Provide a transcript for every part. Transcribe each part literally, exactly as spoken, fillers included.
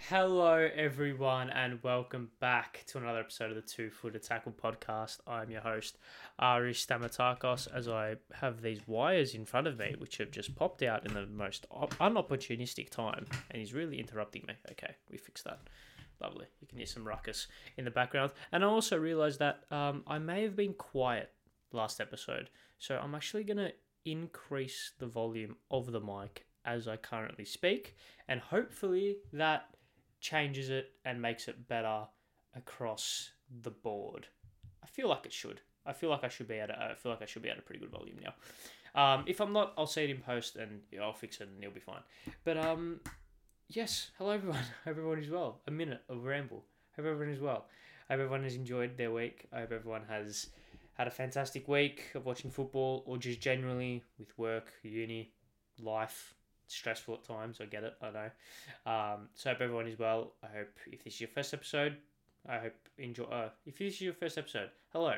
Hello, everyone, and welcome back to another episode of the Two Footed Tackle podcast. I'm your host, Ari Stamatakos, as I have these wires in front of me, which have just popped out in the most op- unopportunistic time, and he's really interrupting me. Okay, we fixed that. Lovely. You can hear some ruckus in the background. And I also realised that um, I may have been quiet last episode, so I'm actually going to increase the volume of the mic as I currently speak, and hopefully that changes it and makes it better across the board. I feel like it should. I feel like I should be at a, I feel like I should be at a pretty good volume now. Um, if I'm not, I'll see it in post and you know, I'll fix it and it'll be fine. But um, yes, hello everyone. Hope everyone is well. A minute of ramble. Hope everyone is well. I hope everyone has enjoyed their week. I hope everyone has had a fantastic week of watching football or just generally with work, uni, life. Stressful at times, I get it, I know. Um, so I hope everyone is well. I hope if this is your first episode, I hope enjoy. Uh, if this is your first episode, hello.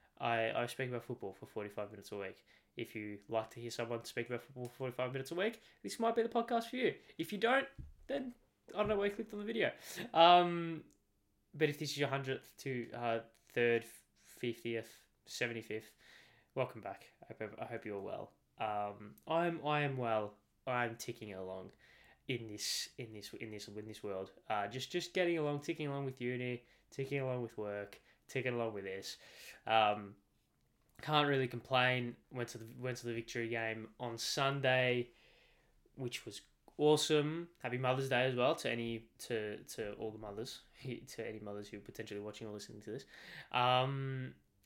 I, I speak about football for forty-five minutes a week. If you like to hear someone speak about football for forty-five minutes a week, this might be the podcast for you. If you don't, then I don't know why you clicked on the video. Um, but if this is your hundredth to uh, third, fiftieth, seventy-fifth, welcome back. I hope, I hope you're well. Um, I'm I am well. I'm ticking along in this in this in this in this world. Uh, just just getting along, ticking along with uni, ticking along with work, ticking along with this. Um, can't really complain. Went to the went to the victory game on Sunday, which was awesome. Happy Mother's Day as well to any to to all the mothers, to any mothers who are potentially watching or listening to this. Um,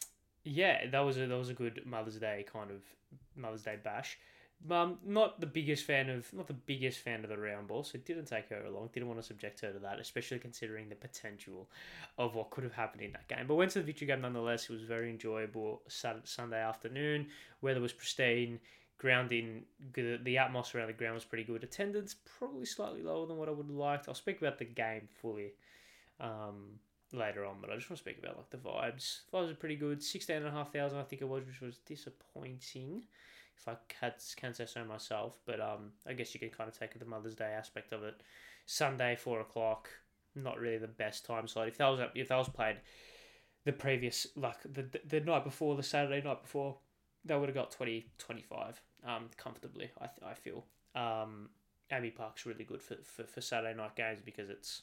yeah, that was a that was a good Mother's Day kind of Mother's Day bash. Um, not the biggest fan of not the biggest fan of the round ball, so it didn't take her along. Didn't want to subject her to that, especially considering the potential of what could have happened in that game. But went to the victory game nonetheless. It was very enjoyable. Saturday, Sunday afternoon, weather was pristine. Ground in good. The atmosphere around the ground was pretty good. Attendance probably slightly lower than what I would have liked. I'll speak about the game fully um, later on, but I just want to speak about like the vibes. Vibes are pretty good. Sixteen and a half thousand, I think it was, which was disappointing. If I had, can say so myself, but um, I guess you can kind of take the Mother's Day aspect of it. Sunday, four o'clock, not really the best time slot. If that was if that was played the previous, like the the night before, the Saturday night before, they would have got twenty, twenty-five um, comfortably, I I feel. Um, Abbey Park's really good for, for, for Saturday night games because it's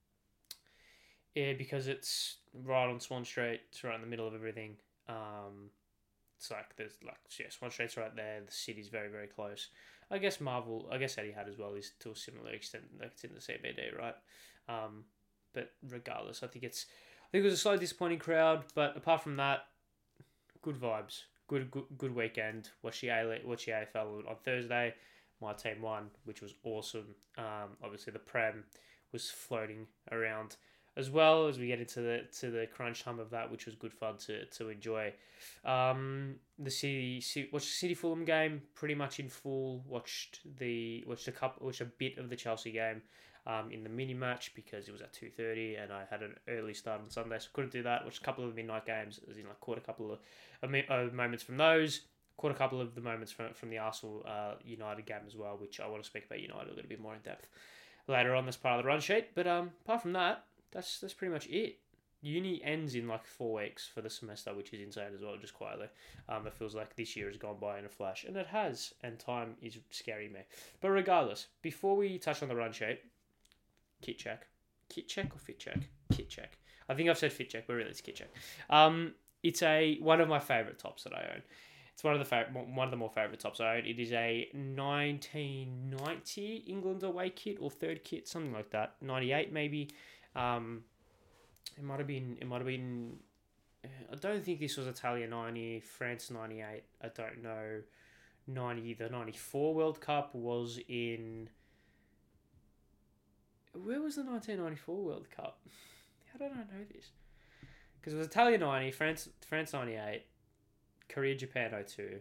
yeah, because it's right on Swan Street, it's right in the middle of everything. Um, It's like there's like yeah, Swan Street's right there. The city's very very close. I guess Marvel, I guess Etihad as well is to a similar extent. Like it's in the C B D, right? Um, but regardless, I think it's I think it was a slightly disappointing crowd. But apart from that, good vibes. Good good good weekend. Watched the A watched the A F L on Thursday. My team won, which was awesome. Um, obviously the Prem was floating around as well as we get into the to the crunch time of that, which was good fun to to enjoy. Um, the city, watched the City Fulham game pretty much in full. Watched the watched a couple, watched a bit of the Chelsea game, um, in the mini match because it was at two thirty and I had an early start on Sunday, so couldn't do that. Watched a couple of the midnight games, as in like caught a couple of, of moments from those. Caught a couple of the moments from from the Arsenal uh, United game as well, which I want to speak about United a little bit more in depth later on as part of the run sheet. But um, apart from that. That's that's pretty much it. Uni ends in like four weeks for the semester, which is insane as well, just quietly. Um, it feels like this year has gone by in a flash, and it has, and time is scaring me. But regardless, before we touch on the run sheet, kit check. Kit check or fit check? Kit check. I think I've said fit check, but really it's kit check. Um, it's a one of my favourite tops that I own. It's one of the fav- one of the more favourite tops I own. It is a nineteen ninety England away kit or third kit, something like that. ninety-eight maybe. Um, it might have been. It might have been. I don't think this was Italia ninety, France ninety-eight. I don't know. ninety. The ninety-four World Cup was in. Where was the nineteen ninety-four World Cup? How did I know this? Because it was Italia ninety, France France ninety-eight, Korea Japan oh two.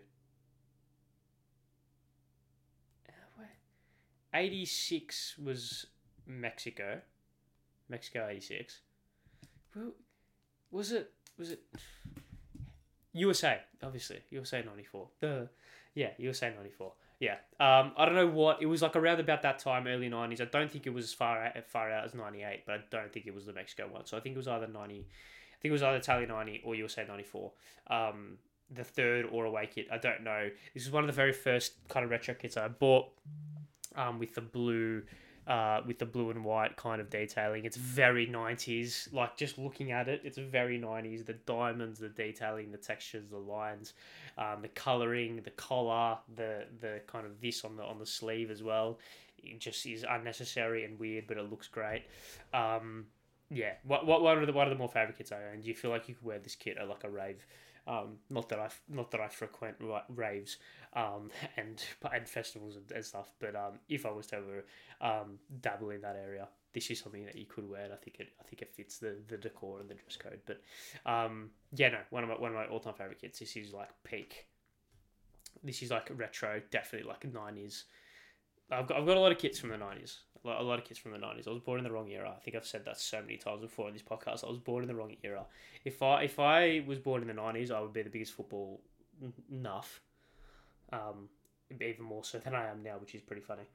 eighty-six was Mexico. Mexico eighty-six. Well, was it was it U S A? Obviously, U S A ninety-four. The yeah, U S A ninety-four. Yeah. Um, I don't know what it was like around about that time, early nineties. I don't think it was as far out, far out as ninety eight, but I don't think it was the Mexico one. So I think it was either ninety. I think it was either Tally ninety or you'll say ninety four. Um, the third or away kit. I don't know. This is one of the very first kind of retro kits I bought. Um, with the blue. Uh, with the blue and white kind of detailing. It's very nineties. Like, just looking at it, it's very nineties. The diamonds, the detailing, the textures, the lines, um, the colouring, the collar, the the kind of this on the on the sleeve as well. It just is unnecessary and weird, but it looks great. Um, yeah, what what one of the one of the more favourite kits I own. Do you feel like you could wear this kit at like a rave? Um, not that I not that I frequent raves, um, and and festivals and, and stuff. But um, if I was to ever um, dabble in that area, this is something that you could wear. And I think it I think it fits the, the decor and the dress code. But um, yeah, no, one of my one of my all time favorite kits. This is like peak. This is like retro, definitely like nineties. I've got I've got a lot of kits from the nineties. A lot, a lot of kits from the nineties. I was born in the wrong era. I think I've said that so many times before in this podcast. I was born in the wrong era. If I if I was born in the nineties, I would be the biggest football nuff. Um, even more so than I am now, which is pretty funny.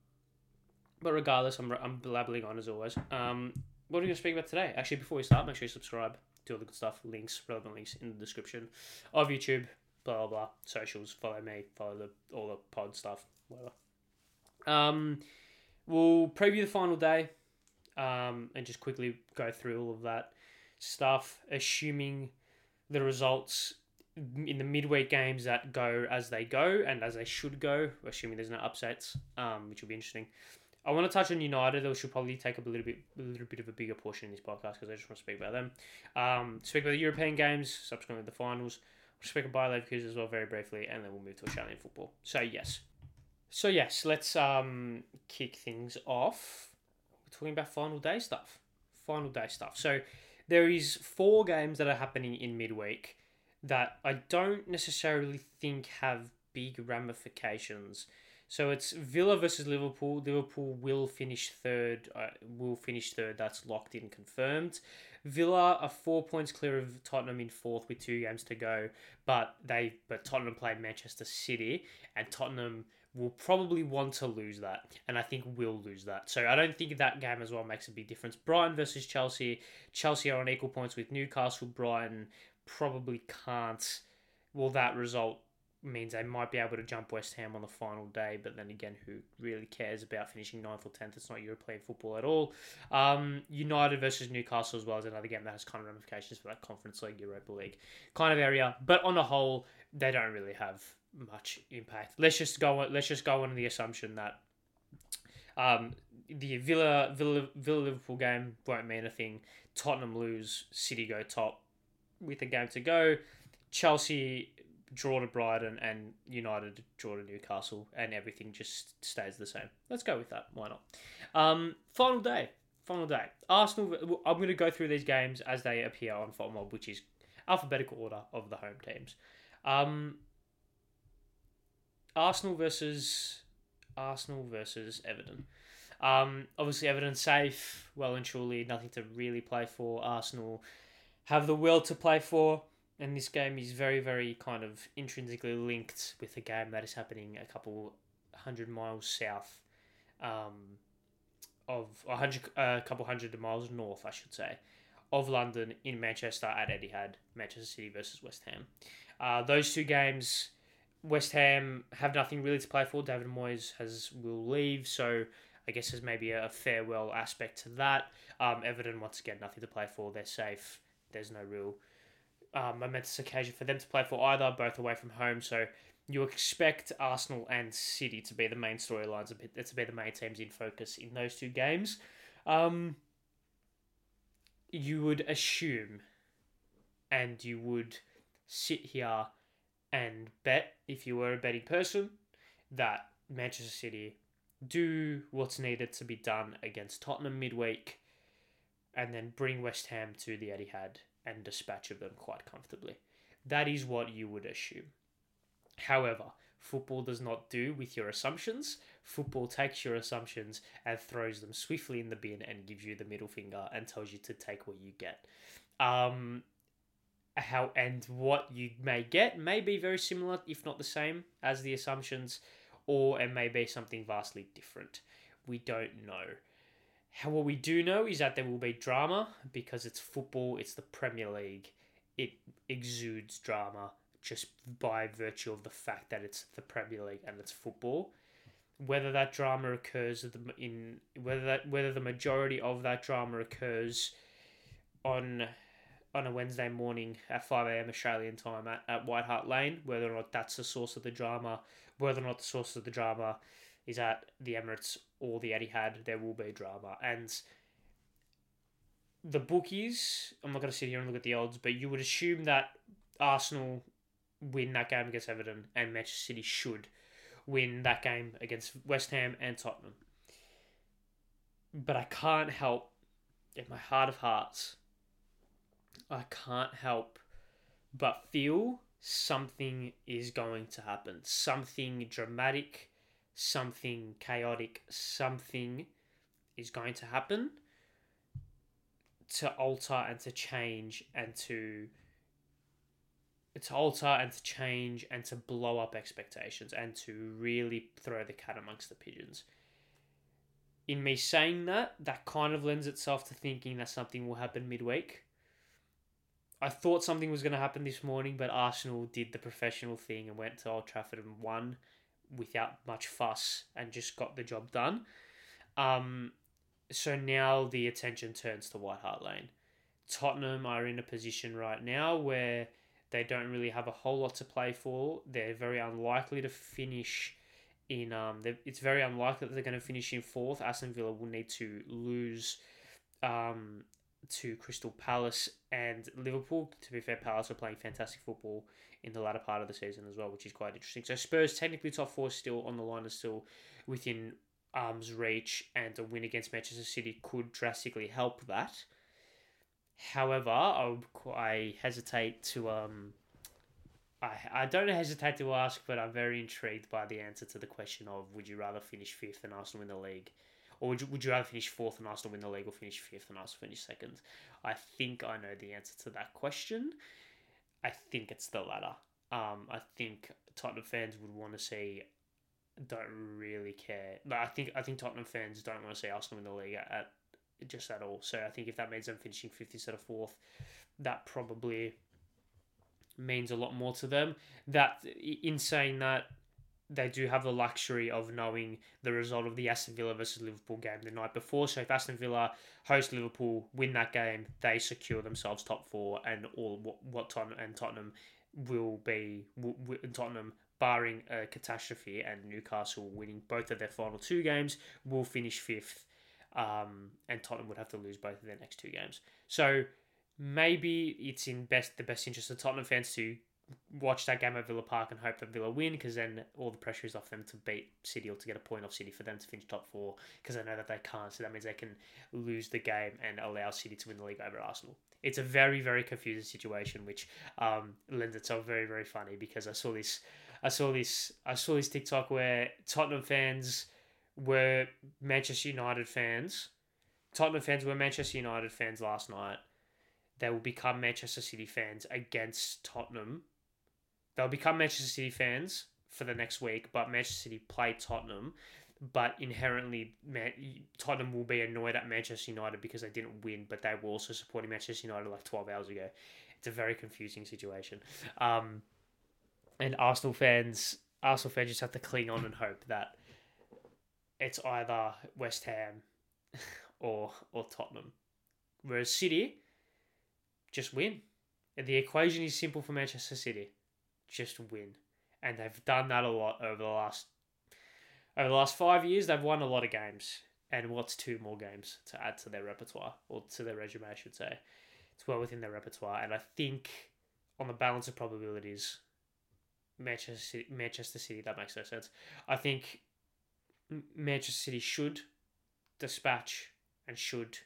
But regardless, I'm I'm blabbling on as always. Um, what are we going to speak about today? Actually, before we start, make sure you subscribe. Do all the good stuff. Links, relevant links in the description of YouTube. Blah blah blah. Socials. Follow me. Follow the all the pod stuff. Whatever. Um. We'll preview the final day um, and just quickly go through all of that stuff, assuming the results in the midweek games that go as they go and as they should go, assuming there's no upsets, um, which will be interesting. I want to touch on United. They should probably take up a little bit a little bit of a bigger portion in this podcast because I just want to speak about them. Um, speak about the European games, subsequently the finals. We'll speak about Bayer Leverkusen as well very briefly, and then we'll move to Australian football. So, yes. So yes, let's um kick things off. We're talking about final day stuff. Final day stuff. So there is four games that are happening in midweek that I don't necessarily think have big ramifications. So it's Villa versus Liverpool. Liverpool will finish third. Uh, will finish third. That's locked in, confirmed. Villa are four points clear of Tottenham in fourth with two games to go, but they but Tottenham played Manchester City, and Tottenham will probably want to lose that, and I think will lose that. So I don't think that game as well makes a big difference. Brighton versus Chelsea. Chelsea are on equal points with Newcastle. Brighton probably can't. Well, that result means they might be able to jump West Ham on the final day, but then again, who really cares about finishing ninth or tenth? It's not European football at all. Um, United versus Newcastle as well is another game that has kind of ramifications for that Conference League, Europa League kind of area. But on the whole, they don't really have much impact. Let's just go on, let's just go on the assumption that um, the Villa, Villa Villa Liverpool game won't mean a thing. Tottenham lose, City go top with a game to go. Chelsea draw to Brighton and United draw to Newcastle, and everything just stays the same. Let's go with that. Why not? Um, final day. Final day. Arsenal. I'm going to go through these games as they appear on FOTMob, which is alphabetical order of the home teams. Um, Arsenal versus Arsenal versus Everton. Um, obviously Everton safe, well and truly, nothing to really play for. Arsenal have the will to play for, and this game is very, very kind of intrinsically linked with a game that is happening a couple hundred miles south, um, of a hundred, a uh, couple hundred miles north, I should say, of London in Manchester at Etihad. Manchester City versus West Ham. Uh, those two games. West Ham have nothing really to play for. David Moyes has will leave, so I guess there's maybe a farewell aspect to that. Um, Everton, once again, nothing to play for. They're safe. There's no real um, momentous occasion for them to play for either, both away from home. So you expect Arsenal and City to be the main storylines, to be the main teams in focus in those two games. Um, you would assume, and you would sit here and bet, if you were a betting person, that Manchester City do what's needed to be done against Tottenham midweek and then bring West Ham to the Etihad and dispatch of them quite comfortably. That is what you would assume. However, football does not do with your assumptions. Football takes your assumptions and throws them swiftly in the bin and gives you the middle finger and tells you to take what you get. Um... How and what you may get may be very similar, if not the same, as the assumptions, or it may be something vastly different. We don't know. How what we do know is that there will be drama because it's football, it's the Premier League. It exudes drama just by virtue of the fact that it's the Premier League and it's football. Whether that drama occurs in whether that whether the majority of that drama occurs on on a Wednesday morning at five a.m. Australian time at, at White Hart Lane, whether or not that's the source of the drama, whether or not the source of the drama is at the Emirates or the Etihad, there will be drama. And the bookies, I'm not going to sit here and look at the odds, but you would assume that Arsenal win that game against Everton and Manchester City should win that game against West Ham and Tottenham. But I can't help, in my heart of hearts, I can't help but feel something is going to happen. Something dramatic, something chaotic, something is going to happen to alter and to change and to to alter and to change and to blow up expectations and to really throw the cat amongst the pigeons. In me saying that, that kind of lends itself to thinking that something will happen midweek. I thought something was going to happen this morning, but Arsenal did the professional thing and went to Old Trafford and won without much fuss and just got the job done. Um, so now the attention turns to White Hart Lane. Tottenham are in a position right now where they don't really have a whole lot to play for. They're very unlikely to finish in... Um, it's very unlikely that they're going to finish in fourth. Aston Villa will need to lose um, to Crystal Palace and Liverpool. To be fair, Palace are playing fantastic football in the latter part of the season as well, which is quite interesting. So Spurs, technically top four, still on the line, is still within arm's reach, and a win against Manchester City could drastically help that. However, I, I hesitate to... Um, I, I don't hesitate to ask, but I'm very intrigued by the answer to the question of, would you rather finish fifth and Arsenal win the league? Or would you, would you rather finish fourth and Arsenal win the league, or finish fifth and Arsenal finish second? I think I know the answer to that question. I think it's the latter. Um, I think Tottenham fans would want to see... Don't really care. But I think I think Tottenham fans don't want to see Arsenal win the league at, at just at all. So I think if that means them finishing fifth instead of fourth, that probably means a lot more to them. That in saying that, they do have the luxury of knowing the result of the Aston Villa versus Liverpool game the night before. So if Aston Villa host Liverpool, win that game, they secure themselves top four, and all what, what Tottenham and Tottenham will be will, will, Tottenham, barring a catastrophe and Newcastle winning both of their final two games, will finish fifth, um, and Tottenham would have to lose both of their next two games. So maybe it's in best the best interest of Tottenham fans to watch that game at Villa Park and hope that Villa win, because then all the pressure is off them to beat City or to get a point off City for them to finish top four, because they know that they can't. So that means they can lose the game and allow City to win the league over Arsenal. It's a very, very confusing situation, which um, lends itself very, very funny, because I saw this, I saw this, I saw this TikTok where Tottenham fans were Manchester United fans. Tottenham fans were Manchester United fans last night. They will become Manchester City fans against Tottenham. They'll become Manchester City fans for the next week, but Manchester City play Tottenham. But inherently, Man- Tottenham will be annoyed at Manchester United because they didn't win, but they were also supporting Manchester United like twelve hours ago. It's a very confusing situation. Um, and Arsenal fans, Arsenal fans just have to cling on and hope that it's either West Ham or or Tottenham. Whereas City, just win. And the equation is simple for Manchester City. Just win. And they've done that a lot over the last over the last five years. They've won a lot of games. And what's two more games to add to their repertoire, or to their resume, I should say. It's well within their repertoire. And I think on the balance of probabilities, Manchester City, Manchester City, that makes no sense. I think Manchester City should dispatch and should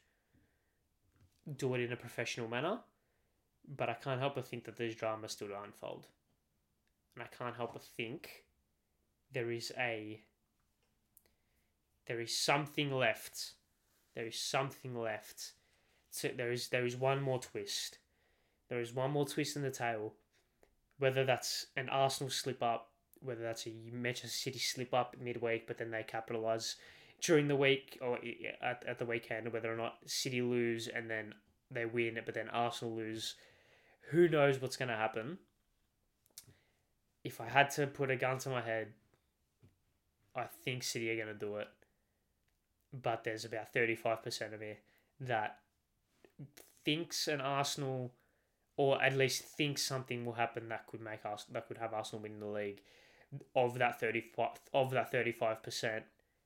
do it in a professional manner. But I can't help but think that there's drama still to unfold. And I can't help but think there is a... There is something left. There is something left. So there is there is one more twist. There is one more twist in the tale. Whether that's an Arsenal slip-up, whether that's a Manchester City slip up midweek, but then they capitalise during the week or at, at the weekend, whether or not City lose and then they win, but then Arsenal lose. Who knows what's going to happen? If I had to put a gun to my head, I think City are going to do it. But there's about thirty-five percent of me that thinks an Arsenal, or at least thinks something will happen that could make us that could have Arsenal win the league. Of that thirty-five, of that thirty-five percent,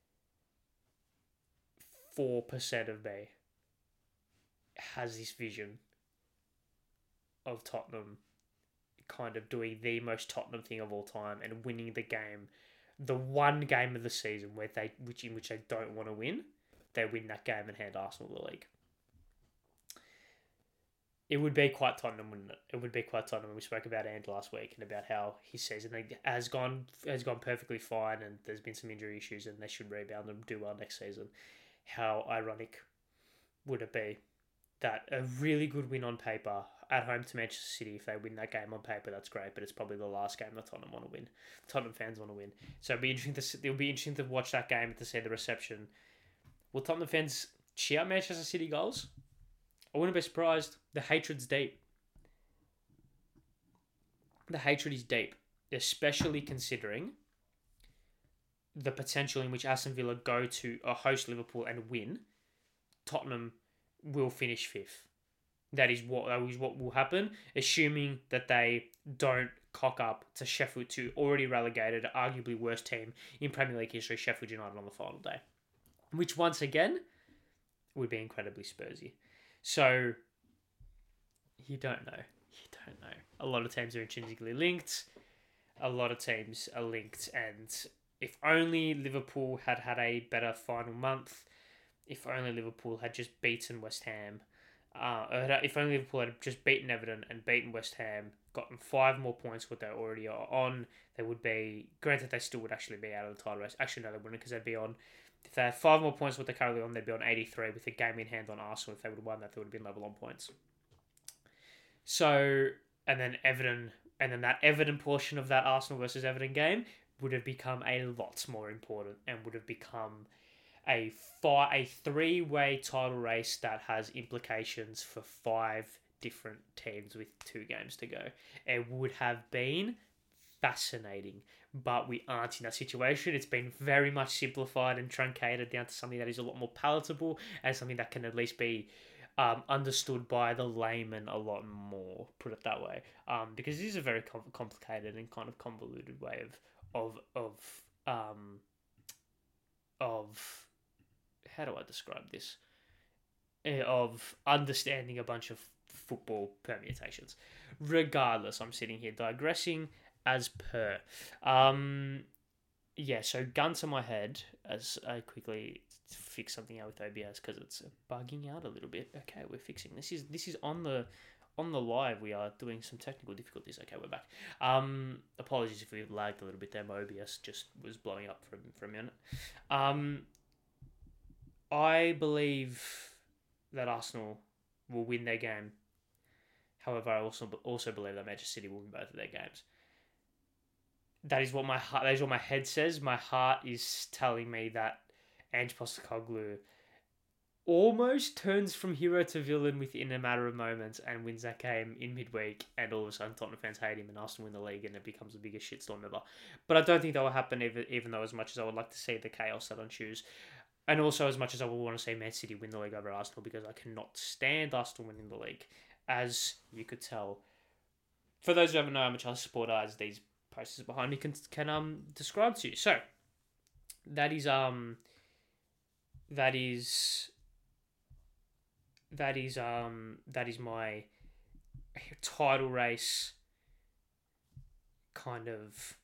four percent of me has this vision of Tottenham kind of doing the most Tottenham thing of all time and winning the game, the one game of the season where they, which in which they don't want to win, they win that game and hand Arsenal the league. It would be quite Tottenham, wouldn't it? It would be quite Tottenham. We spoke about Ange last week and about how his season has gone has gone perfectly fine, and there's been some injury issues, and they should rebound and do well next season. How ironic would it be that a really good win on paper at home to Manchester City, if they win that game on paper, that's great, but it's probably the last game that Tottenham want to win. Tottenham fans want to win. So it'll be interesting to, it'll be interesting to watch that game and to see the reception. Will Tottenham fans cheer Manchester City goals? I wouldn't be surprised. The hatred's deep. The hatred is deep, especially considering the potential in which Aston Villa go to uh, host Liverpool and win. Tottenham will finish fifth. That is what that is what will happen, assuming that they don't cock up to Sheffield, to already relegated, arguably worst team in Premier League history, Sheffield United, on the final day, which once again would be incredibly Spursy. So you don't know. You don't know. A lot of teams are intrinsically linked. A lot of teams are linked, and if only Liverpool had had a better final month, if only Liverpool had just beaten West Ham, uh, if only Liverpool had just beaten Everton and beaten West Ham, gotten five more points what they already are on, they would be, granted they still would actually be out of the title race. Actually, no, they wouldn't, because they'd be on, if they had five more points what they're currently on, they'd be on eighty-three with a game in hand on Arsenal. If they would have won that, they would have been level on points. So, and then Everton, and then that Everton portion of that Arsenal versus Everton game would have become a lot more important and would have become a five, a three-way title race that has implications for five different teams with two games to go. It would have been fascinating, but we aren't in that situation. It's been very much simplified and truncated down to something that is a lot more palatable and something that can at least be um, understood by the layman a lot more, put it that way. Um, because it is a very com- complicated and kind of convoluted way of of of um of how do I describe this? Of understanding a bunch of football permutations. Regardless, I'm sitting here digressing as per. Um, yeah, so gun to my head as I quickly fix something out with O B S because it's bugging out a little bit. Okay, we're fixing this. Is this is on the on the live. We are doing some technical difficulties. Okay, we're back. Um, apologies if we've lagged a little bit there. My O B S just was blowing up for for a minute. Um. I believe that Arsenal will win their game. However, I also also believe that Manchester City will win both of their games. That is what my heart, that is what my head says. My heart is telling me that Ange Postecoglou almost turns from hero to villain within a matter of moments and wins that game in midweek, and all of a sudden Tottenham fans hate him and Arsenal win the league and it becomes the biggest shitstorm ever. But I don't think that will happen, even, even though as much as I would like to see the chaos that ensues. And also, as much as I would want to see Man City win the league over Arsenal, because I cannot stand Arsenal winning the league, as you could tell. For those who haven't know how much I support, as these posters behind me can can um describe to you. So that is um that is that is um that is my title race kind of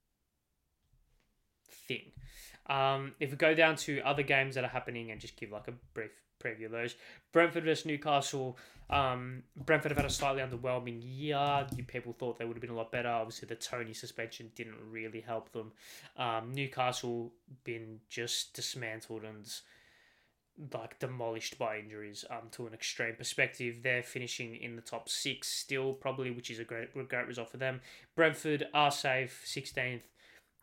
thing. Um, if we go down to other games that are happening and just give like a brief preview of those. Brentford versus Newcastle. Um, Brentford have had a slightly underwhelming year. You people thought they would have been a lot better. Obviously, the Tony suspension didn't really help them. Um, Newcastle been just dismantled and like demolished by injuries. Um, to an extreme perspective, they're finishing in the top six still, probably, which is a great, great result for them. Brentford are safe, sixteenth.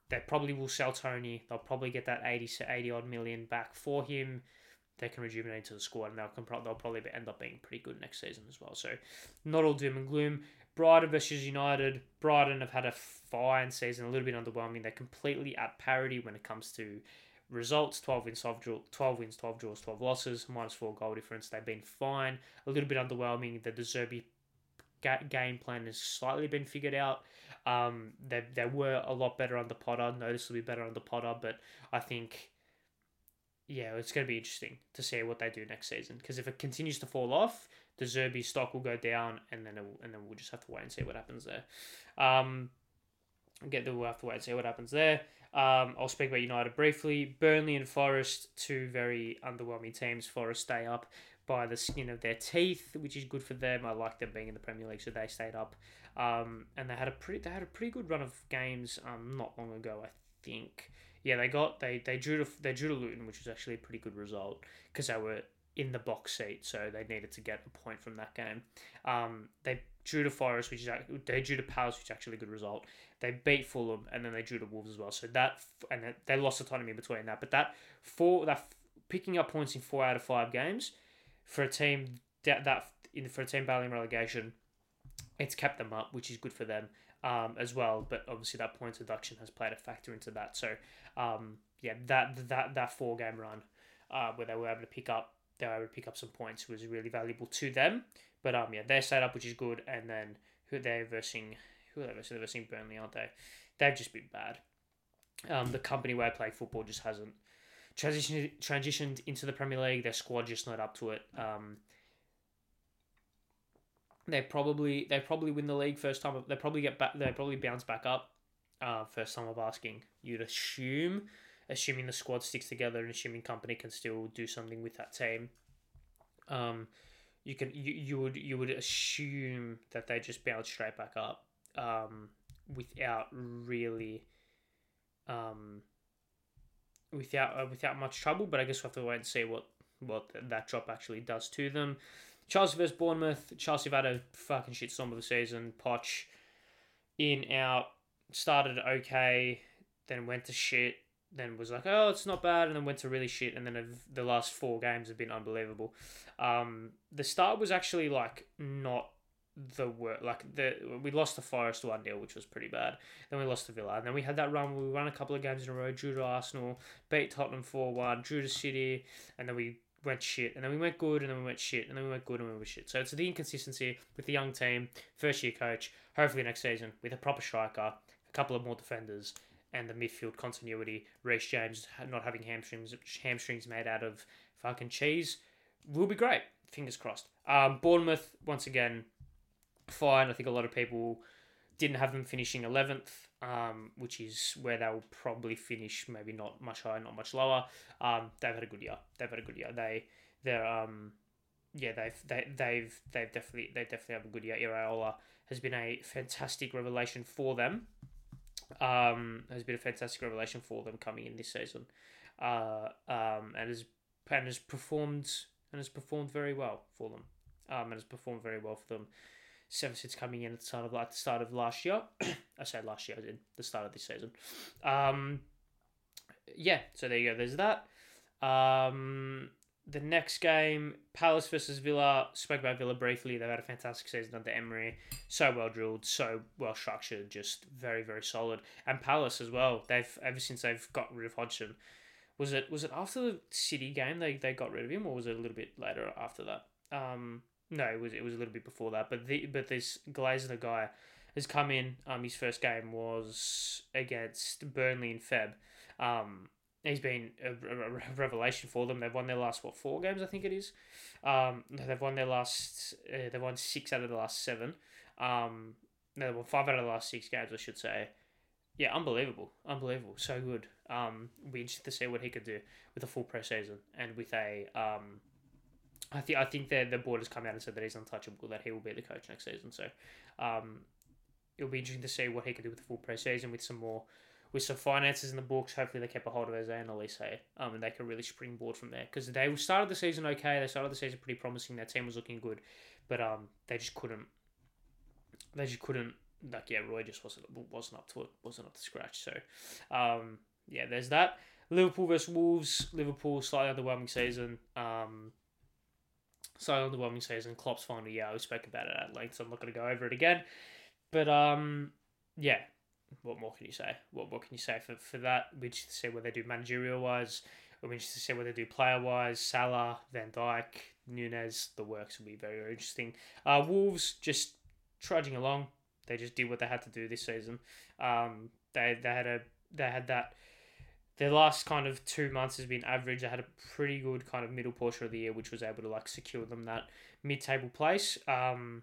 they probably will sell Tony. They'll probably get that eighty, eighty odd million back for him. They can rejuvenate to the squad, and they'll, they'll probably end up being pretty good next season as well. So, not all doom and gloom. Brighton versus United. Brighton have had a fine season, a little bit underwhelming. They're completely at parity when it comes to results. twelve wins, twelve, draw, twelve wins, twelve draws, twelve losses, minus four goal difference. They've been fine. A little bit underwhelming. The De Zerbi ga- game plan has slightly been figured out. Um, they, they were a lot better under Potter, noticeably better under Potter, but I think... yeah, it's going to be interesting to see what they do next season. Because if it continues to fall off, the Zerbi stock will go down, and then it, and then we'll just have to wait and see what happens there. Um, get the we'll have to wait and see what happens there. Um, I'll speak about United briefly. Burnley and Forest, two very underwhelming teams. Forest stay up by the skin of their teeth, which is good for them. I like them being in the Premier League, so they stayed up. Um, and they had a pretty they had a pretty good run of games um not long ago, I think. Yeah, they got they they drew to they drew to Luton, which was actually a pretty good result because they were in the box seat, so they needed to get a point from that game. Um, they drew to Forest, which is they drew to Palace, which is actually a good result. They beat Fulham, and then they drew to Wolves as well. So that and they lost autonomy between that, but that four that picking up points in four out of five games for a team that that in for a team battling relegation, it's kept them up, which is good for them. Um, as well, but obviously that points deduction has played a factor into that. So, um, yeah, that that that four game run, uh, where they were able to pick up, they were able to pick up some points was really valuable to them. But um, yeah, they're set up, which is good. And then who they're versing, who are they versing? They're versing Burnley, aren't they? They've just been bad. Um, the company where I play football just hasn't transitioned transitioned into the Premier League. Their squad just not up to it. Um. They probably they probably win the league first time. They probably get back. They probably bounce back up. Uh, first time of asking, you'd assume, assuming the squad sticks together and assuming company can still do something with that team. Um, you can you, you would you would assume that they just bounce straight back up. Um, without really, um, without uh, without much trouble. But I guess we'll have to wait and see what what that drop actually does to them. Chelsea versus Bournemouth. Chelsea have had a fucking shit storm of the season. Poch, in, out, started okay, then went to shit, then was like, oh, it's not bad, and then went to really shit, and then the last four games have been unbelievable. Um, the start was actually, like, not the worst. Like, the we lost to Forest one nil, which was pretty bad. Then we lost to Villa, and then we had that run where we won a couple of games in a row, drew to Arsenal, beat Tottenham four one, drew to City, and then we went shit, and then we went good, and then we went shit, and then we went good, and we went shit. So it's the inconsistency with the young team, first year coach, hopefully next season, with a proper striker, a couple of more defenders, and the midfield continuity, Reece James not having hamstrings hamstrings made out of fucking cheese, will be great. Fingers crossed. Um, Bournemouth, once again, fine. I think a lot of people didn't have them finishing eleventh, um, which is where they'll probably finish, maybe not much higher, not much lower. Um, they've had a good year. They've had a good year. They, they're, um, yeah, they've, they, they've, they've definitely, they definitely have a good year. Iraola has been a fantastic revelation for them. Um, has been a fantastic revelation for them coming in this season, uh, um, and has and has performed and has performed very well for them. Um, and has performed very well for them. Ever since coming in at the start of like the start of last year, I say last year, I did the start of this season. Um, yeah, so there you go. There's that. Um, the next game, Palace versus Villa. Spoke about Villa briefly. They've had a fantastic season under Emery. So well drilled, so well structured, just very very solid. And Palace as well. They've ever since they've got rid of Hodgson. Was it was it after the City game they they got rid of him, or was it a little bit later after that? Um. No, it was it was a little bit before that, but the but this Glazer guy has come in. Um, his first game was against Burnley in Feb. Um, he's been a, a, a revelation for them. They've won their last what four games, I think it is. Um, they've won their last. Uh, they've won six out of the last seven. Um, no, they won five out of the last six games, I should say. Yeah, unbelievable, unbelievable, so good. Um, we're interested to see what he could do with a full pre-season and with a um. I think I think the the board has come out and said that he's untouchable, that he will be the coach next season. So, um, it'll be interesting to see what he can do with the full pre-season with some more, with some finances in the books. Hopefully, they kept a hold of Eze and Elise, um, and they can really springboard from there because they started the season okay. They started the season pretty promising. Their team was looking good, but um, they just couldn't. They just couldn't like yeah, Roy just wasn't wasn't up to it, wasn't up to scratch. So, um, yeah, there's that. Liverpool versus Wolves. Liverpool slightly underwhelming season. Um, slightly underwhelming season. Klopp's final year. We spoke about it at length, so I'm not going to go over it again. But um, yeah, what more can you say? What more can you say for, for that? We just see what they do managerial wise. We're interested to see what they do player wise. Salah, Van Dijk, Nunez, the works will be very, very interesting. Uh, Wolves just trudging along. They just did what they had to do this season. Um, they they had a they had that. Their last kind of two months has been average. They had a pretty good kind of middle portion of the year, which was able to like secure them that mid-table place. Um,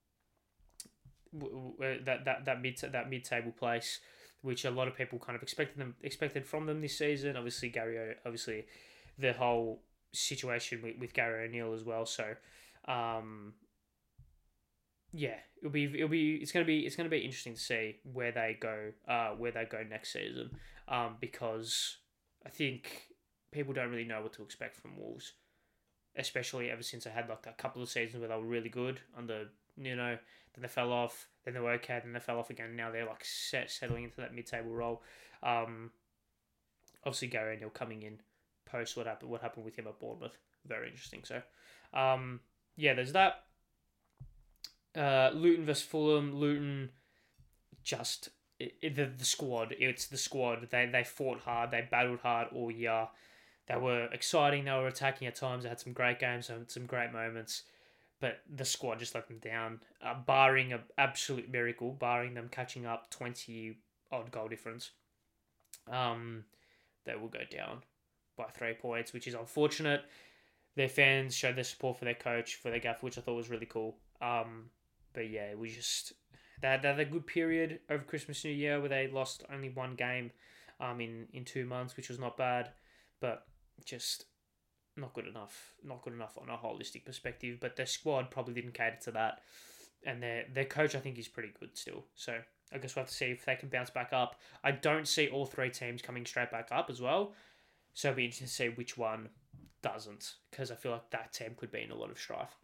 that that that mid that mid-table place, which a lot of people kind of expected them expected from them this season. Obviously, Gary, o, obviously, the whole situation with, with Gary O'Neill as well. So, um, yeah, it'll be it'll be it's gonna be it's gonna be interesting to see where they go, uh, where they go next season, um, because I think people don't really know what to expect from Wolves, especially ever since they had like a couple of seasons where they were really good under you know. Then they fell off. Then they were okay. Then they fell off again. Now they're like set, settling into that mid-table role. Um, obviously, Gary O'Neill coming in post what happened. What happened with him at Bournemouth? Very interesting. So, um, yeah, there's that. Uh, Luton versus Fulham. Luton, just it, it, the the squad. It's the squad. They they fought hard. They battled hard all year. They were exciting. They were attacking at times. They had some great games. Some some great moments. But the squad just let them down, uh, barring an absolute miracle, barring them catching up twenty-odd goal difference. Um, they will go down by three points, which is unfortunate. Their fans showed their support for their coach, for their gaffer, which I thought was really cool. Um, but yeah, it was just... They had, they had a good period over Christmas, New Year, where they lost only one game um, in, in two months, which was not bad. But just... Not good enough. Not good enough on a holistic perspective. But their squad probably didn't cater to that. And their their coach, I think, is pretty good still. So I guess we'll have to see if they can bounce back up. I don't see all three teams coming straight back up as well. So it'll be interesting to see which one doesn't. Because I feel like that team could be in a lot of strife.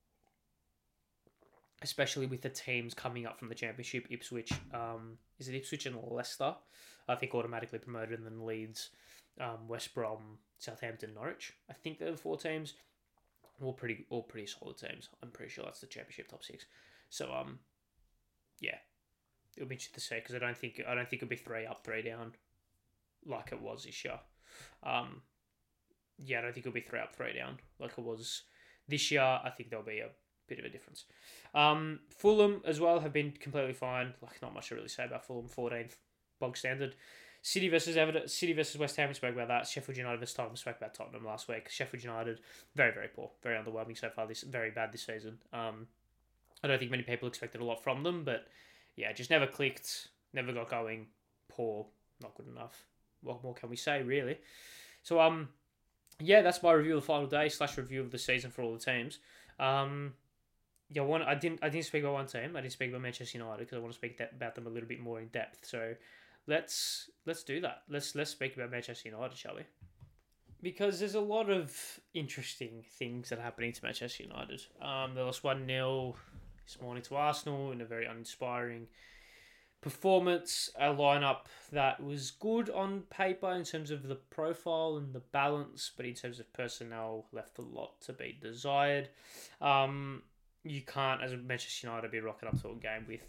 Especially with the teams coming up from the Championship. Ipswich, um, is it Ipswich and Leicester? I think automatically promoted, and then Leeds, um, West Brom, Southampton, Norwich. I think they're the four teams. All pretty, all pretty solid teams. I'm pretty sure that's the Championship top six. So, um, yeah, it'll be interesting to see because I don't think I don't think it'll be three up, three down, like it was this year. Um, yeah, I don't think it'll be three up, three down like it was this year. I think there'll be a bit of a difference. Um, Fulham as well have been completely fine. Like not much to really say about Fulham. fourteenth, bog standard. City versus Everton, City versus West Ham, we spoke about that. Sheffield United versus Tottenham, we spoke about Tottenham last week. Sheffield United, very, very poor. Very underwhelming so far, this very bad this season. Um, I don't think many people expected a lot from them, but yeah, just never clicked, never got going. Poor, not good enough. What more can we say, really? So, um, yeah, that's my review of the final day slash review of the season for all the teams. Um, yeah, one I didn't I didn't speak about one team. I didn't speak about Manchester United because I want to speak that, about them a little bit more in depth. So let's let's do that. Let's let's speak about Manchester United, shall we? Because there's a lot of interesting things that are happening to Manchester United. Um, they lost one nil this morning to Arsenal in a very uninspiring performance. A lineup that was good on paper in terms of the profile and the balance, but in terms of personnel, left a lot to be desired. Um, you can't, as a Manchester United, be rocking up to a game with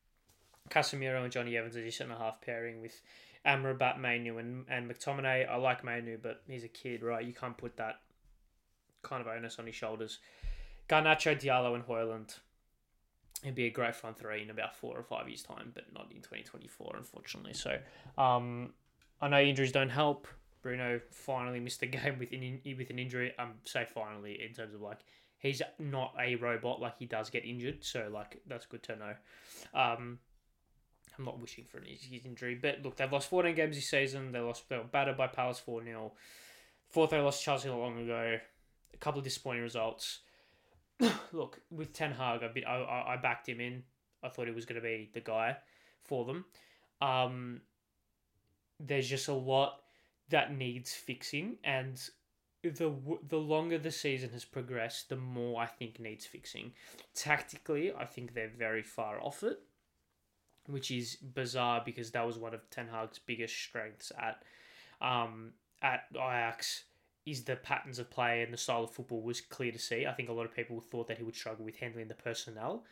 Casemiro and Johnny Evans as your centre-half pairing with Amrabat, Mainu and, and McTominay. I like Mainu, but he's a kid, right? You can't put that kind of onus on his shoulders. Garnacho, Diallo and Højlund. It'd be a great front three in about four or five years' time, but not in twenty twenty-four, unfortunately. So, um, I know injuries don't help. Bruno finally missed a game with an, with an injury. I'm um, say finally in terms of like, he's not a robot, like he does get injured. So, like, that's good to know. Um, I'm not wishing for an his injury, but look, they've lost fourteen games this season. They lost, they were battered by Palace four nil. Fourth, they lost Chelsea not long ago. A couple of disappointing results. Look, with Ten Hag, I've been, I, I backed him in. I thought he was going to be the guy for them. Um, there's just a lot that needs fixing, and the the longer the season has progressed, the more I think needs fixing. Tactically, I think they're very far off it. which is bizarre because that was one of Ten Hag's biggest strengths at um, at Ajax. Is the patterns of play and the style of football was clear to see. I think a lot of people thought that he would struggle with handling the personnel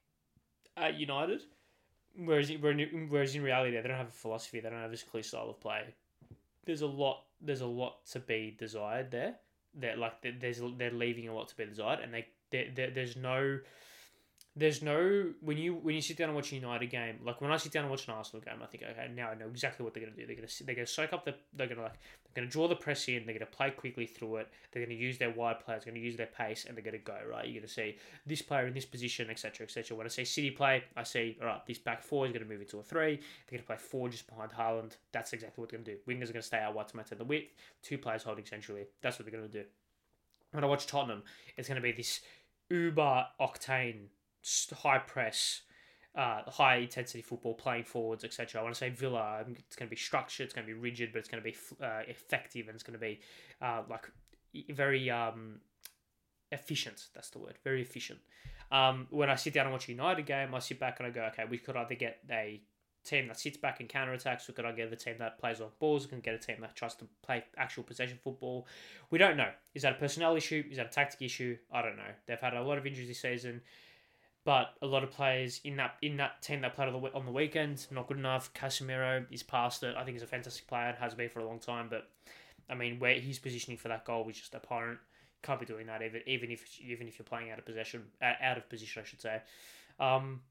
at United, whereas whereas in reality they don't have a philosophy, they don't have a clear style of play. There's a lot there's a lot to be desired there. That like there's they're leaving a lot to be desired, and they there there's no. There's no when you when you sit down and watch a United game, like when I sit down and watch an Arsenal game, I think, okay, now I know exactly what they're gonna do. They're gonna they're gonna soak up the they're gonna like they're gonna draw the press in. They're gonna play quickly through it. They're gonna use their wide players. They're gonna use their pace, and they're gonna go right. You're gonna see this player in this position, et cetera, et cetera. When I say City play, I see all right. This back four is gonna move into a three. They're gonna play four just behind Haaland. That's exactly what they're gonna do. Wingers are gonna stay out wide to maintain the width. Two players holding centrally. That's what they're gonna do. When I watch Tottenham, it's gonna be this uber octane, high press, uh, high intensity football, playing forwards, et cetera. I want to say Villa, it's going to be structured, it's going to be rigid, but it's going to be uh, effective, and it's going to be uh, like very um, efficient. That's the word, very efficient. Um, when I sit down and watch a United game, I sit back and I go, okay, we could either get a team that sits back and counterattacks, we could either get a team that plays on balls, we can get a team that tries to play actual possession football. We don't know. Is that a personnel issue? Is that a tactic issue? I don't know. They've had a lot of injuries this season. But a lot of players in that in that team that played on the on the weekend, not good enough. Casemiro is past it. I think he's a fantastic player and has been for a long time. But I mean, where he's positioning for that goal was just abhorrent. Can't be doing that even even if even if you're playing out of possession, out of position, I should say. Um,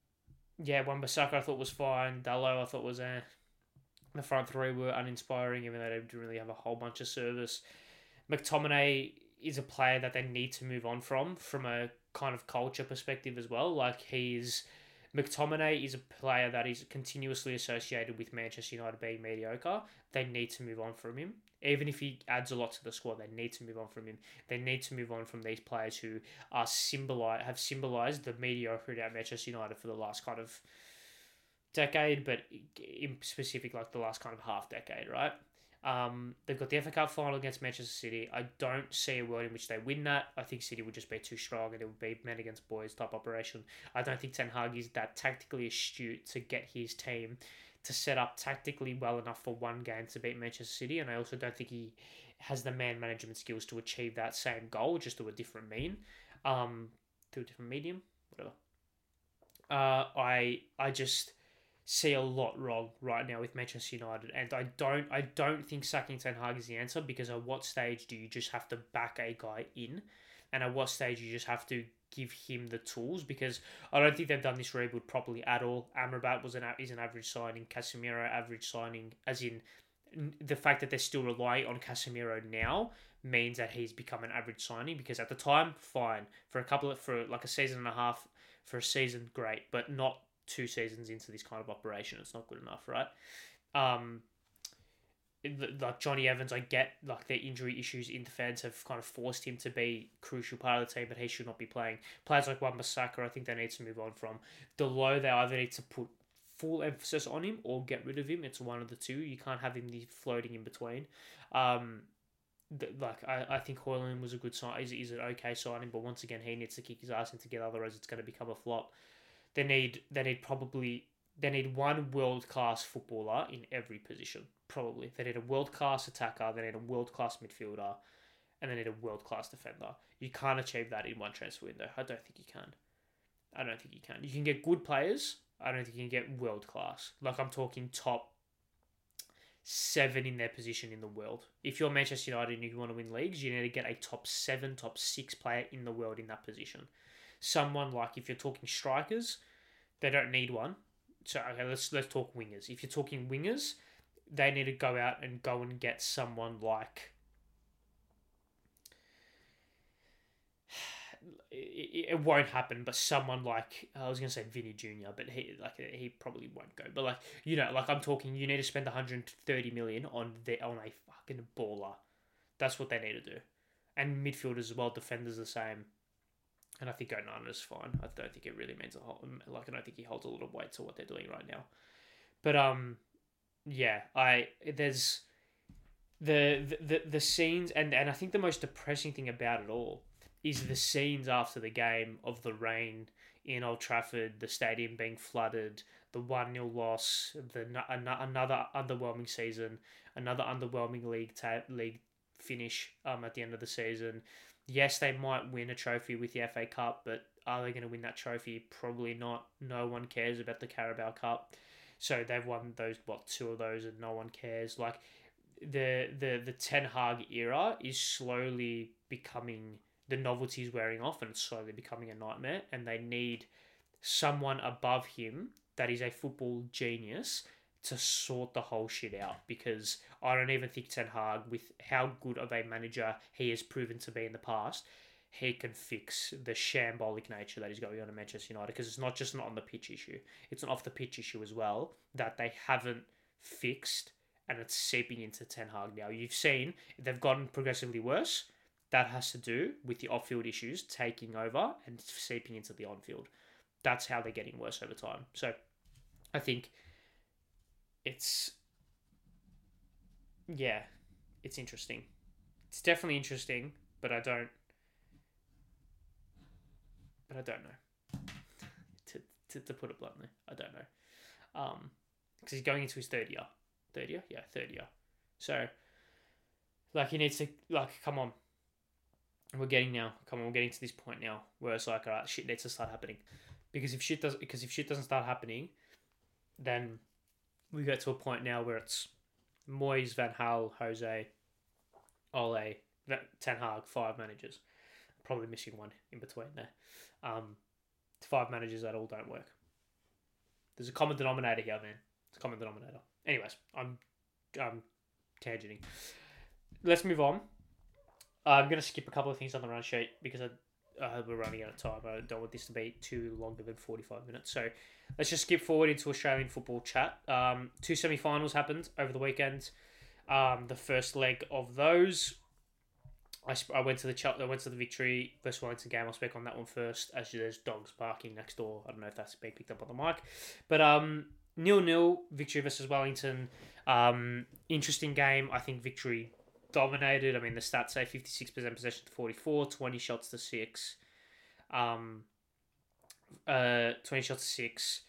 yeah, Wan-Bissaka I thought was fine. Dalot I thought was eh. The front three were uninspiring, even though they didn't really have a whole bunch of service. McTominay is a player that they need to move on from, from a kind of culture perspective as well. Like he's McTominay is a player that is continuously associated with Manchester United being mediocre. They need to move on from him. Even if he adds a lot to the squad, they need to move on from him. They need to move on from these players who are symbolize have symbolised the mediocrity at Manchester United for the last kind of decade, but in specific, like the last kind of half decade, right? Um, they've got the F A Cup final against Manchester City. I don't see a world in which they win that. I think City would just be too strong and it would be men against boys type operation. I don't think Ten Hag is that tactically astute to get his team to set up tactically well enough for one game to beat Manchester City, and I also don't think he has the man management skills to achieve that same goal, just to a different mean, um, to a different medium, whatever. Uh, I I just see a lot wrong right now with Manchester United, and I don't I don't think sacking Ten Hag is the answer, because at what stage do you just have to back a guy in, and at what stage you just have to give him the tools? Because I don't think they've done this rebuild properly at all. Amrabat was an is an average signing, Casemiro average signing, as in the fact that they're still relying on Casemiro now means that he's become an average signing, because at the time, fine, for a couple of for like a season and a half, for a season, great, but not two seasons into this kind of operation. It's not good enough, right? Um, like Johnny Evans, I get like their injury issues in defence have kind of forced him to be a crucial part of the team, but he should not be playing. Players like Wan-Bissaka, I think they need to move on from. Dalot, they either need to put full emphasis on him or get rid of him. It's one of the two. You can't have him floating in between. Um, th- like I, I think Højlund was a good sign. Is is an okay signing, but once again, he needs to kick his ass into gear, otherwise it's going to become a flop. They need they need probably they need one world class footballer in every position. Probably they need a world class attacker, they need a world class midfielder, and they need a world class defender. You can't achieve that in one transfer window. I don't think you can. I don't think you can. You can get good players. I don't think you can get world class. Like I'm talking top seven in their position in the world. If you're Manchester United and you want to win leagues, you need to get a top seven, top six player in the world in that position. Someone like, if you're talking strikers, they don't need one. So okay, let's let's talk wingers. If you're talking wingers, they need to go out and go and get someone like. It, it won't happen, but someone like, I was gonna say Vinny Junior, but he like he probably won't go. But like, you know, like I'm talking, you need to spend one hundred thirty million on the on a fucking baller. That's what they need to do, and midfielders as well, defenders the same. And I think Onana's fine. I don't think it really means a whole, like I don't think he holds a lot of weight to what they're doing right now. But um, yeah, I there's the the the scenes, and and I think the most depressing thing about it all is the scenes after the game of the rain in Old Trafford, the stadium being flooded, the one nil loss, the an- another underwhelming season, another underwhelming league ta- league finish um, at the end of the season. Yes, they might win a trophy with the F A Cup, but are they going to win that trophy? Probably not. No one cares about the Carabao Cup. So they've won those, what, two of those, and no one cares. Like, the the the Ten Hag era is slowly becoming, the novelty's wearing off, and it's slowly becoming a nightmare, and they need someone above him that is a football genius to sort the whole shit out, because I don't even think Ten Hag, with how good of a manager he has proven to be in the past, he can fix the shambolic nature that is going on in Manchester United, because it's not just an on the pitch issue, it's an off the pitch issue as well that they haven't fixed, and it's seeping into Ten Hag now. You've seen they've gotten progressively worse. That has to do with the off-field issues taking over and seeping into the on-field. That's how they're getting worse over time. So I think it's, yeah, it's interesting. It's definitely interesting, but I don't, but I don't know. to, to to put it bluntly, I don't know. Um, because he's going into his third year. Third year? Yeah, third year. So, like, he needs to, like, come on. We're getting now, come on, we're getting to this point now where it's like, alright, shit needs to start happening. Because if shit does, because if shit doesn't start happening, then we get to a point now where it's Moyes, Van Gaal, Jose, Ole, Ten Hag, five managers. Probably missing one in between there. Um, five managers that all don't work. There's a common denominator here, man. It's a common denominator. Anyways, I'm, I'm tangenting. Let's move on. I'm going to skip a couple of things on the run sheet because I, uh, we're running out of time. I don't want this to be too longer than forty-five minutes. So let's just skip forward into Australian football chat. Um, two semi-finals happened over the weekend. Um, the first leg of those, I, sp- I went to the Ch- I went to the Victory versus Wellington game. I'll speak on that one first, as there's dogs barking next door. I don't know if that's being picked up on the mic. But um, nil-nil, Victory versus Wellington. Um, interesting game. I think Victory dominated. I mean, the stats say fifty-six percent possession to forty-four, twenty shots to six. Um, uh, twenty shots to six.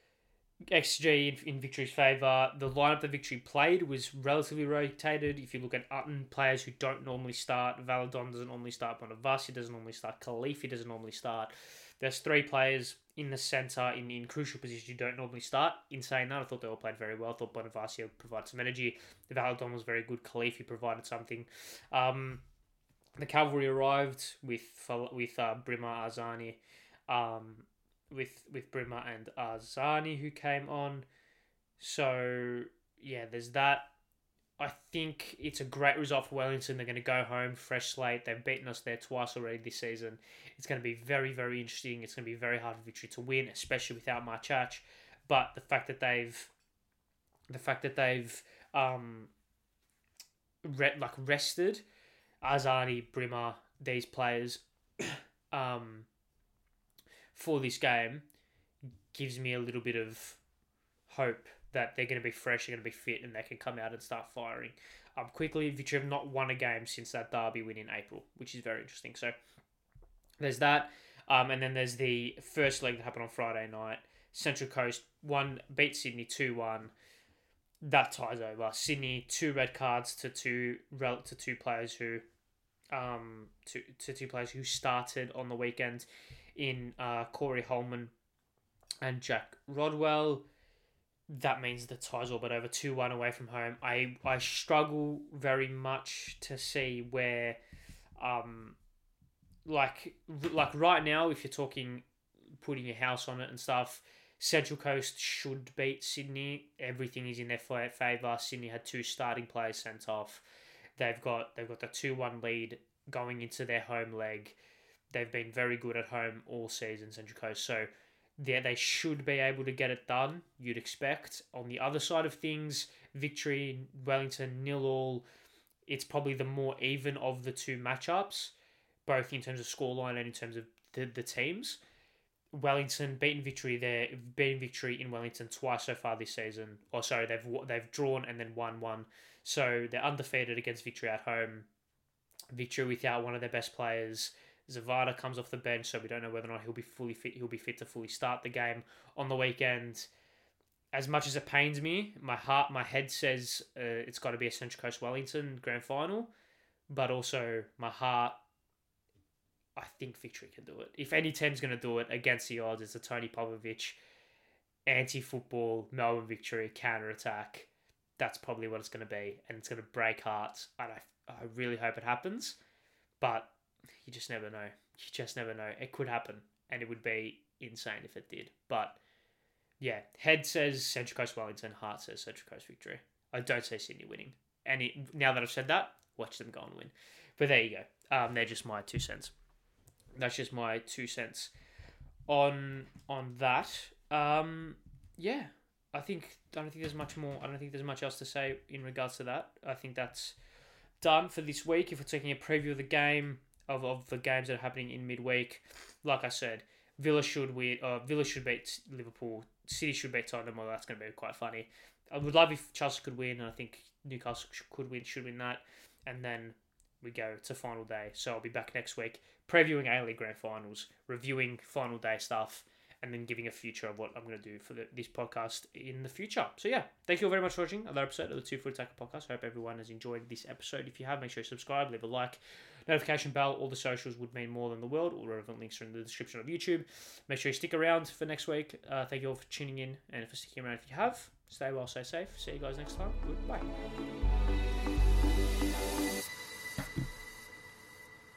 X G in, in Victory's favour. The lineup that Victory played was relatively rotated. If you look at Utton, players who don't normally start, Valadon doesn't normally start, Bonavasi doesn't normally start, Khalifi doesn't normally start. There's three players in the centre in, in crucial positions who don't normally start. In saying that, I thought they all played very well. I thought Bonavasi provided some energy. Valadon was very good. Khalifi provided something. Um, the cavalry arrived with with uh, Brima Azani, um, with with Brima and Azani who came on. So yeah, there's that. I think it's a great result for Wellington. They're going to go home, fresh slate. They've beaten us there twice already this season. It's going to be very, very interesting. It's going to be very hard for Victory to win, especially without Marchach. But the fact that they've, the fact that they've, um, re- like rested Azani, Brimmer, these players, um, for this game, gives me a little bit of hope that they're going to be fresh, they're going to be fit, and they can come out and start firing. Um, quickly, Victory have not won a game since that derby win in April, which is very interesting. So there's that. Um, and then there's the first leg that happened on Friday night. Central Coast won, beat Sydney two one. That ties over. Sydney, two red cards to two to two players who um to, to two players who started on the weekend in uh, Corey Holman and Jack Rodwell. That means the tie's all but over, two one away from home. I, I struggle very much to see where, um, like like right now, if you're talking putting your house on it and stuff, Central Coast should beat Sydney. Everything is in their favour. Sydney had two starting players sent off. They've got they've got the two one lead going into their home leg. They've been very good at home all season, Central Coast. So yeah, they should be able to get it done, you'd expect. On the other side of things, Victory, Wellington, nil all. It's probably the more even of the two matchups, both in terms of scoreline and in terms of the, the teams. Wellington beaten Victory there, beaten Victory in Wellington twice so far this season. Or sorry, they've they've drawn and then won one. So they're undefeated against Victory at home. Victory without one of their best players. Zavada comes off the bench, so we don't know whether or not he'll be fully fit. He'll be fit to fully start the game on the weekend. As much as it pains me, my heart, my head says uh, it's got to be a Central Coast Wellington grand final, but also my heart, I think Victory can do it. If any team's going to do it against the odds, it's a Tony Popovich anti-football Melbourne Victory counter-attack. That's probably what it's going to be, and it's going to break hearts. And I, I really hope it happens, but you just never know. You just never know. It could happen, and it would be insane if it did. But yeah, head says Central Coast Wellington, heart says Central Coast Victory. I don't say Sydney winning. And it, now that I've said that, watch them go and win. But there you go. Um, they're just my two cents. That's just my two cents on on that. Um, yeah, I think I don't think there's much more. I don't think there's much else to say in regards to that. I think that's done for this week. If we're taking a preview of the game of, of the games that are happening in midweek, like I said, Villa should win. Uh, Villa should beat Liverpool. City should beat Tottenham. Well, that's going to be quite funny. I would love if Chelsea could win, and I think Newcastle could win. Should win that, and then we go to final day. So I'll be back next week previewing A-League Grand Finals, reviewing final day stuff, and then giving a future of what I'm going to do for the, this podcast in the future. So yeah, thank you all very much for watching another episode of the Two Foot Attacker podcast. I hope everyone has enjoyed this episode. If you have, make sure you subscribe, leave a like, notification bell, all the socials would mean more than the world. All relevant links are in the description of YouTube. Make sure you stick around for next week. Uh, thank you all for tuning in and for sticking around if you have. Stay well, stay safe. See you guys next time. Goodbye.